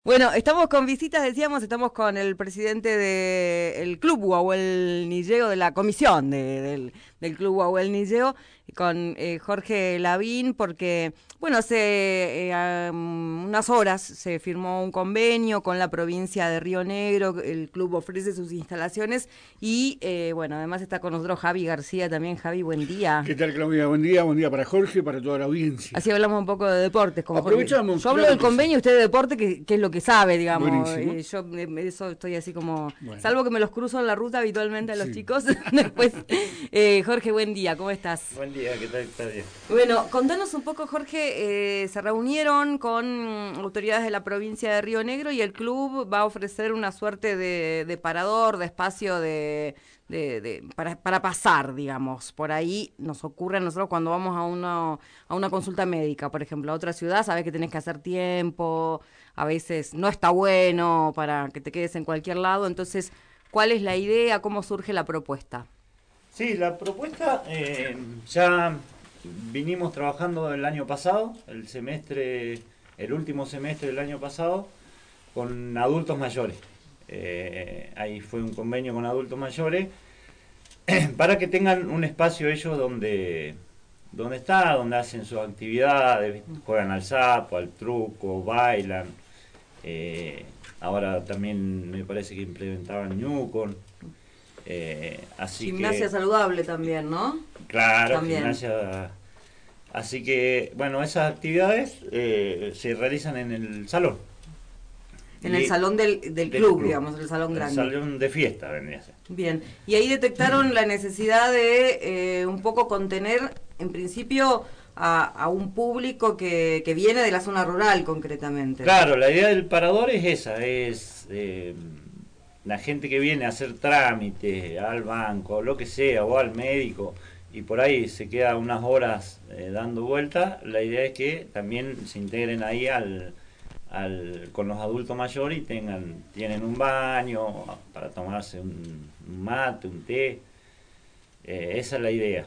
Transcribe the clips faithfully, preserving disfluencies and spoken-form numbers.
Bueno, estamos con visitas, decíamos, estamos con el presidente del Club Huahuel Nilleo, de la comisión de, del, del Club Huahuel Nilleo, con eh, Jorge Lavín, porque, bueno, hace eh, um, unas horas se firmó un convenio con la provincia de Río Negro, el club ofrece sus instalaciones y, eh, bueno, además está con nosotros Javi García también. Javi, buen día. ¿Qué tal, Claudia? Buen día, buen día para Jorge, para toda la audiencia. Así hablamos un poco de deportes con Jorge. Aprovechamos, Yo hablo claro del que sí. convenio y usted de deporte, que, que es lo que sabe, digamos. Buenísimo. Eh, yo eh, eso estoy así como, Bueno. salvo que me los cruzo en la ruta habitualmente a los Sí. chicos. Después, eh, Jorge, buen día, ¿cómo estás? Buen día, ¿qué tal? ¿Está bien? Bueno, contanos un poco, Jorge, eh, se reunieron con autoridades de la provincia de Río Negro y el club va a ofrecer una suerte de, de parador, de espacio de, de, de para, para pasar, digamos. Por ahí nos ocurre a nosotros cuando vamos a, uno, a una consulta médica, por ejemplo, a otra ciudad, sabes que tenés que hacer tiempo, a veces no está bueno para que te quedes en cualquier lado. Entonces, ¿cuál es la idea? ¿Cómo surge la propuesta? Sí, la propuesta eh, ya vinimos trabajando el año pasado, el semestre, el último semestre del año pasado, con adultos mayores. Eh, ahí fue un convenio con adultos mayores para que tengan un espacio ellos donde, donde está, donde hacen sus actividades, juegan al sapo, al truco, bailan. Eh, ahora también me parece que implementaban Newcon. Eh, así Gimnasia que, saludable también, ¿no? claro, También. gimnasia. Así que, bueno, esas actividades eh, se realizan en el salón. En Y- el salón del, del, del club, club. digamos, el salón El grande. salón de fiesta vendría a ser. Bien, y ahí detectaron la necesidad de eh, un poco contener, en principio, a, a un público que, que viene de la zona rural, concretamente. Claro, la idea del parador es esa, es eh, la gente que viene a hacer trámites al banco, lo que sea, o al médico, y por ahí se queda unas horas eh, dando vueltas. La idea es que también se integren ahí al, al con los adultos mayores y tengan tienen un baño para tomarse un, un mate, un té. Eh, esa es la idea.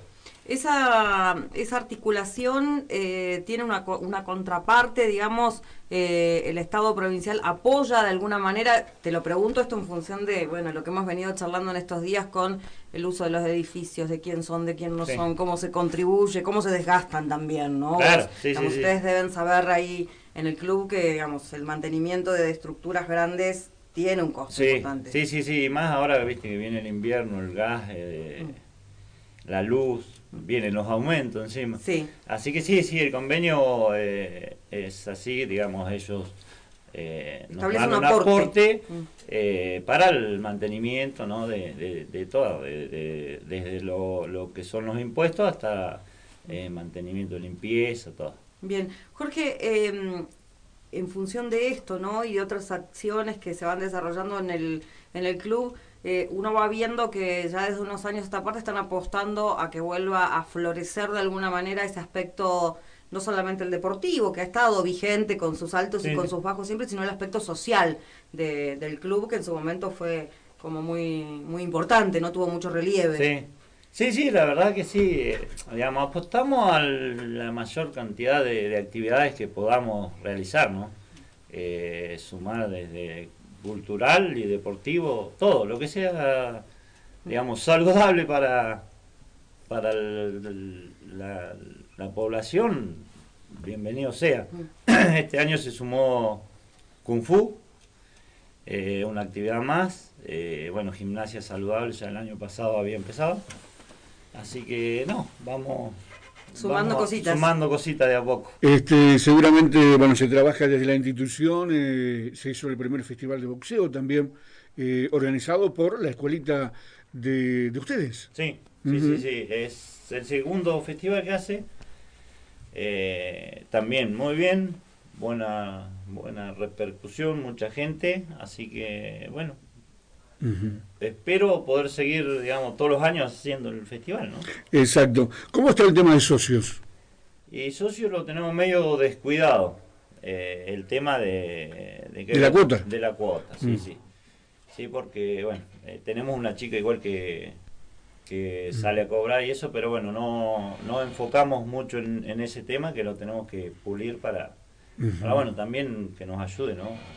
Esa, esa articulación eh, tiene una, co- una contraparte, digamos, eh, el Estado provincial apoya de alguna manera, te lo pregunto esto en función de, bueno, lo que hemos venido charlando en estos días con el uso de los edificios, de quién son, de quién no Sí. son, cómo se contribuye, cómo se desgastan también, ¿no? Claro, Vos, sí, digamos, sí, sí. ustedes deben saber ahí en el club que, digamos, el mantenimiento de estructuras grandes tiene un costo Sí, importante. sí, sí, sí, y más ahora viste que viene el invierno, el gas, eh, la luz, vienen los aumentos encima. Sí. Así que sí, sí, el convenio eh, es así, digamos, ellos eh, nos Establece dan un un aporte. aporte Mm. eh, para el mantenimiento, ¿no? de, de, de todo, de, de- desde lo, lo que son los impuestos hasta eh, mantenimiento de limpieza, todo. Bien, Jorge, eh, en función de esto, ¿no? Y de otras acciones que se van desarrollando en el, en el club, eh, uno va viendo que ya desde unos años a esta parte están apostando a que vuelva a florecer de alguna manera ese aspecto, no solamente el deportivo, que ha estado vigente con sus altos Sí. y con sus bajos siempre, sino el aspecto social de, del club, que en su momento fue como muy, muy importante, no tuvo mucho relieve. Sí, sí, sí, la verdad que sí. eh, Digamos, apostamos a la mayor cantidad de, de actividades que podamos realizar, ¿no? Eh, sumar desde cultural y deportivo, todo, lo que sea, digamos, saludable para, para el- el- la, la población, bienvenido sea. Este año se sumó Kung Fu, eh, una actividad más. Eh, bueno, gimnasia saludable ya el año pasado había empezado. Así que no, vamos Sumando vamos cositas. Sumando cositas de a poco. Este, seguramente, bueno, se trabaja desde la institución, eh, se hizo el primer festival de boxeo también, eh, organizado por la escuelita de, de ustedes. Sí, sí, Ujú. sí, sí. Es el segundo festival que hace. Eh, también muy bien, buena, buena repercusión, mucha gente. Así que bueno, Ujú. espero poder seguir, digamos, todos los años haciendo el festival, ¿no? Exacto. ¿Cómo está el tema de socios? Y socios lo tenemos medio descuidado. Eh, el tema de, de, que- ¿De la cuota? De la cuota, sí, Mm. sí. Sí, porque, bueno, eh, tenemos una chica igual que, que sale a cobrar y eso, pero bueno, no, no enfocamos mucho en, en ese tema, que lo tenemos que pulir para, Ujú. para, bueno, también que nos ayude, ¿no?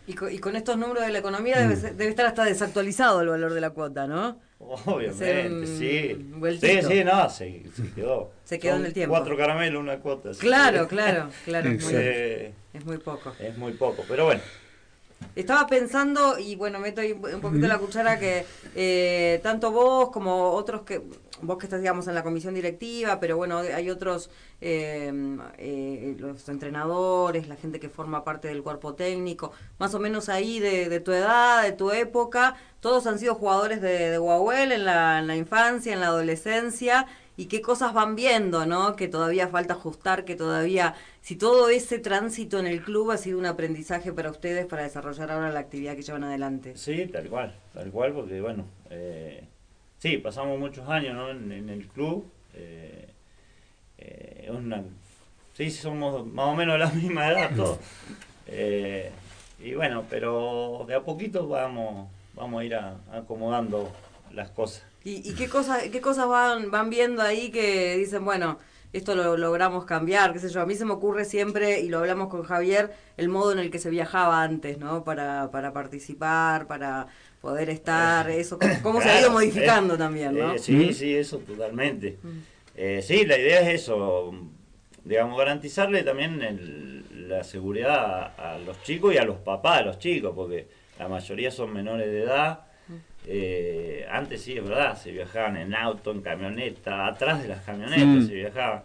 Y con, y con estos números de la economía debe, ser- debe estar hasta desactualizado el valor de la cuota, ¿no? Obviamente, un sí. vueltito. Sí, sí, no, se, se quedó. Se quedó Son en el tiempo. Cuatro caramelos, una cuota. así Claro, que, claro, claro. Es muy, eh, es muy poco. es muy poco, pero bueno. Estaba pensando, y bueno, meto ahí un poquito la cuchara, que eh, tanto vos como otros que, vos que estás, digamos, en la comisión directiva, pero bueno, hay otros, eh, eh, los entrenadores, la gente que forma parte del cuerpo técnico, más o menos ahí de, de tu edad, de tu época, todos han sido jugadores de, de Guahuel en la, en la infancia, en la adolescencia, y qué cosas van viendo, ¿no? Que todavía falta ajustar, que todavía, si todo ese tránsito en el club ha sido un aprendizaje para ustedes para desarrollar ahora la actividad que llevan adelante. Sí, tal cual, tal cual, porque bueno, eh, sí, pasamos muchos años, ¿no? en, en el club. Eh, eh, una, sí, somos más o menos de la misma edad todos. Eh, y bueno, pero de a poquito vamos, vamos a ir a, acomodando las cosas. ¿Y, y qué cosas qué cosas van van viendo ahí que dicen, bueno, esto lo logramos cambiar, qué sé yo? A mí se me ocurre siempre, y lo hablamos con Javier, el modo en el que se viajaba antes, ¿no? Para, para participar, para poder estar, eso, cómo, cómo se ha ido Claro, modificando eh, también, ¿no? eh, sí, sí, eso totalmente. Eh, sí, la idea es eso, digamos, garantizarle también el- la seguridad a, a los chicos y a los papás de los chicos, porque la mayoría son menores de edad. Eh, antes sí, es verdad, se viajaban en auto, en camioneta, atrás de las camionetas Mm. se viajaba.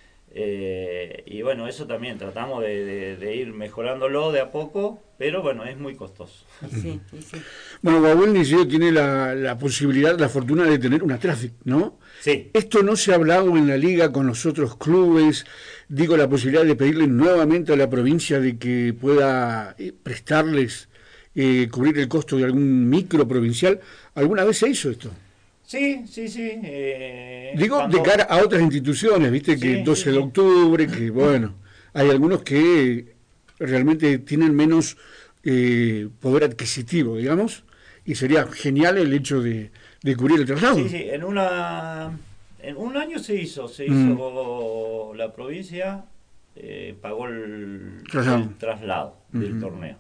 Eh, y bueno, eso también tratamos de, de- de ir mejorándolo de a poco, pero bueno, es muy costoso. Y sí, y sí. Bueno, Guahuel Liceo tiene la, la posibilidad, la fortuna de tener una Traffic, ¿no? Sí, Esto no se ha hablado en la liga con los otros clubes, digo, la posibilidad de pedirle nuevamente a la provincia de que pueda eh, prestarles, eh, cubrir el costo de algún micro provincial. ¿Alguna vez se hizo esto? sí, sí, sí. eh, Digo, cuando- de cara a otras instituciones, viste, que Sí, doce sí, de sí. octubre, que bueno, hay algunos que realmente tienen menos eh, poder adquisitivo, digamos, y sería genial el hecho de, de cubrir el traslado. Sí, sí, en una en un año se hizo, se Mm. hizo la provincia eh, pagó el Traslado. el traslado del Ujú. torneo.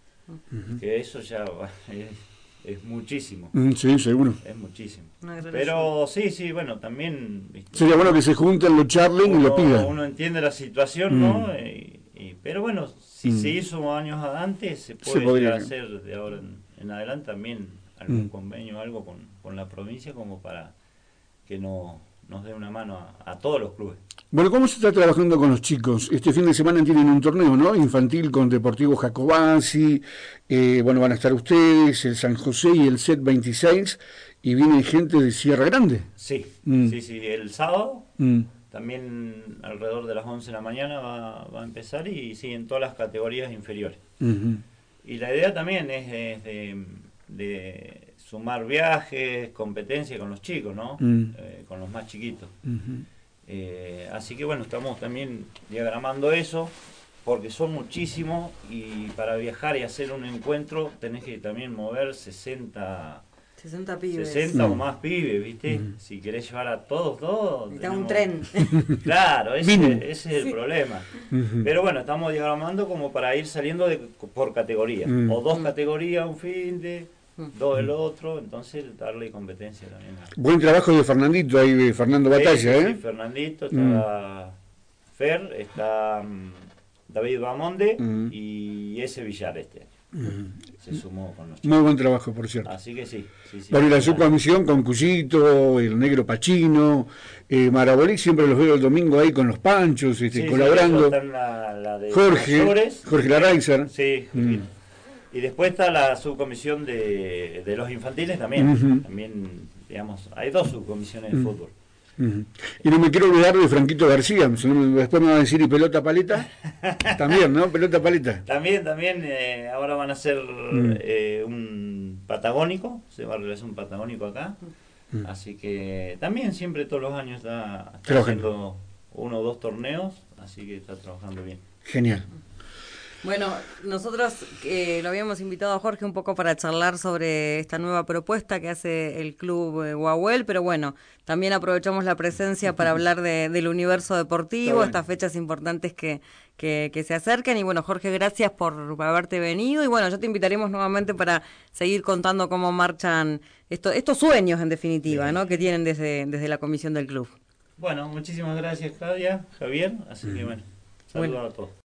Que eso ya va, es, es muchísimo, Mm, sí, seguro. es muchísimo. Una gran Pero sí, sí, bueno, también ¿viste? Sería bueno que se junten, lo charlen y lo uno, pidan. uno entiende la situación, Mm. ¿no? Y, y- pero bueno, si Mm. se hizo años antes, se Se puede podría. llegar a hacer de ahora en, en adelante también algún Mm. convenio, algo con, con la provincia como para que no, nos dé una mano a, a todos los clubes. Bueno, ¿cómo se está trabajando con los chicos? Este fin de semana tienen un torneo, ¿no? Infantil con Deportivo Jacobasi, eh, bueno, van a estar ustedes, el San José y el set veintiséis, y viene gente de Sierra Grande. Sí, Mm. sí, sí, el sábado Mm. también alrededor de las once de la mañana va, va a empezar y sí, en todas las categorías inferiores. Ujú. Y la idea también es, es de, de sumar viajes, competencia con los chicos, ¿no? Mm. Eh, con los más chiquitos. Ujú. Eh, así que bueno, estamos también diagramando eso, porque son muchísimos y para viajar y hacer un encuentro tenés que también mover sesenta, sesenta pibes. sesenta Mm. o más pibes, ¿viste? Mm. Si querés llevar a todos, todos. Está un tenemos- tren. Claro, ese, Mínimo. ese es el Sí. problema. Ujú. Pero bueno, estamos diagramando como para ir saliendo de, por categoría. Mm. O dos Mm. categorías un fin de, Mm. dos el otro, entonces darle competencia también. a- Buen trabajo de Fernandito ahí, de Fernando Batalla, Sí, sí, ¿eh? sí, Fernandito, está Fer, está mm, David Bamonde Mm. y ese Villar este año. Ujú. Se sumó con los Muy buen trabajo, por cierto. Así que sí. sí, sí Bueno, y la sí, subcomisión con Cuyito, el negro Pachino, eh, Marabolí, siempre los veo el domingo ahí con los panchos, este, sí, sí, colaborando. está en la, la de Jorge, mayores. Jorge Laraizer. Sí, Mm. Jorgito. Y después está la subcomisión de, de los infantiles también. Ujú. También, digamos, hay dos subcomisiones de Mm. fútbol. Ujú. Y no me quiero olvidar de Franquito García, si no me- después me va a decir, ¿y pelota paleta? También, ¿no? Pelota paleta. También, también, eh, ahora van a hacer Mm. eh, un patagónico, se va a realizar un patagónico acá. Mm. Así que también siempre todos los años está, está Trabajando. haciendo uno o dos torneos, así que está trabajando bien. Genial. Bueno, nosotros eh, lo habíamos invitado a Jorge un poco para charlar sobre esta nueva propuesta que hace el Club eh, Guahuel, pero bueno, también aprovechamos la presencia para hablar de, del universo deportivo, bueno. estas fechas importantes que, que, que se acercan. Y bueno, Jorge, gracias por haberte venido. Y bueno, ya te invitaremos nuevamente para seguir contando cómo marchan esto, estos sueños, en definitiva, Bien. ¿no? que tienen desde, desde la comisión del club. Bueno, muchísimas gracias, Claudia, Javier. Así que bueno, saludos bueno. a todos.